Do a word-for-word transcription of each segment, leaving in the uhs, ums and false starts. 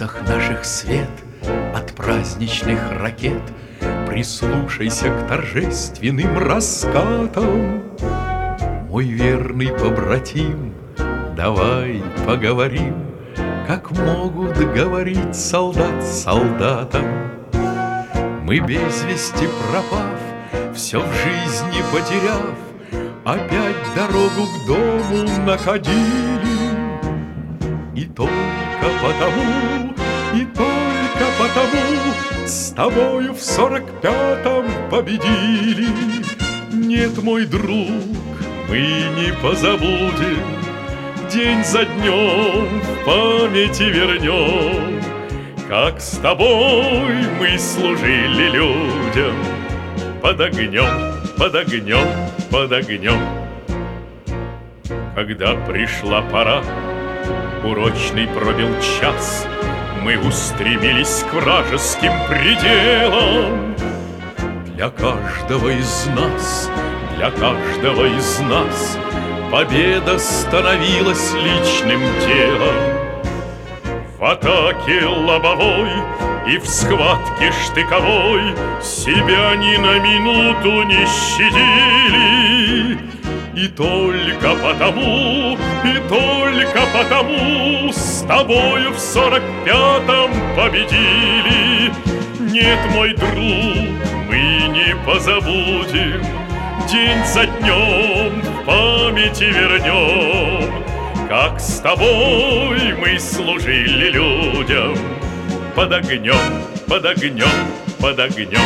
лицах наших свет от праздничных ракет. Прислушайся к торжественным раскатам. Мой верный побратим, давай поговорим, как могут говорить солдат солдатам. Мы без вести пропав, все в жизни потеряв, опять дорогу к дому находили. И только потому, и только потому с тобою в сорок пятом победили. Нет, мой друг, мы не позабудем, день за днем в памяти вернем, как с тобой мы служили людям под огнем, под огнем, под огнем. Когда пришла пора, урочный пробил час, мы устремились к вражеским пределам. Для каждого из нас, для каждого из нас победа становилась личным делом. В атаке лобовой и в схватке штыковой себя ни на минуту не щадили. И только потому, и только потому с тобою в сорок пятом победили. Нет, мой друг, мы не позабудем, день за днем в памяти вернем, как с тобой мы служили людям под огнем, под огнем, под огнем.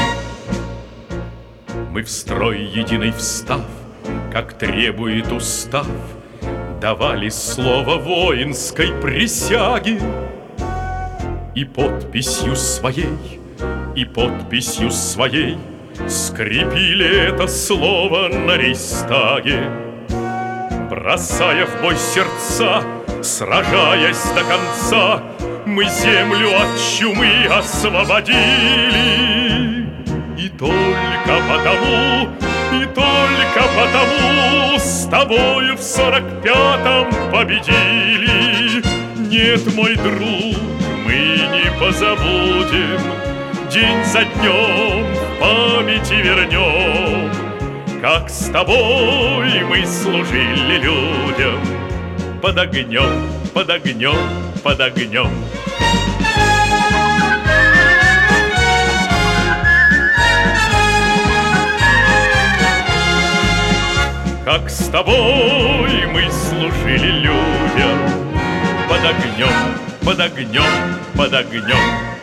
Мы в строй единый встав, как требует устав, давали слово воинской присяги. И подписью своей, и подписью своей скрепили это слово на рейхстаге. Бросая в бой сердца, сражаясь до конца, мы землю от чумы освободили. И только потому, и только потому с тобою в сорок пятом победили. Нет, мой друг, мы не позабудем, день за днем в памяти вернем, как с тобой мы служили людям под огнем, под огнем, под огнем. Как с тобой мы служили людям под огнем, под огнем, под огнем.